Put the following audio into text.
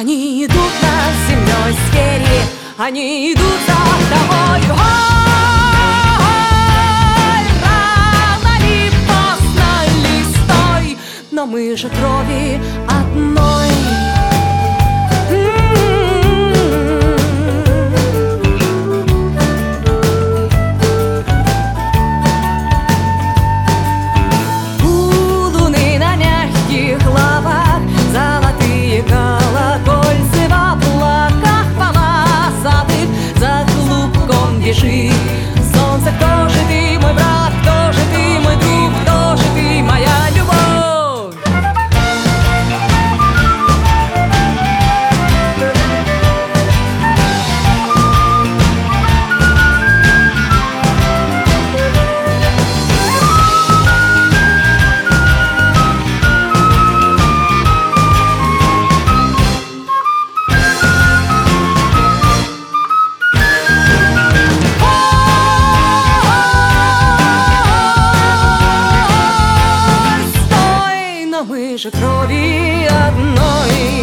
Они идут на земной сфере, они идут за тобой. Ой, рано ли, поздно ли, стой, но мы же крови одной. Солнце, кто же ты, мой брат, кто же ты, мой друг, кто же ты, моя любовь? Мы же крови одной.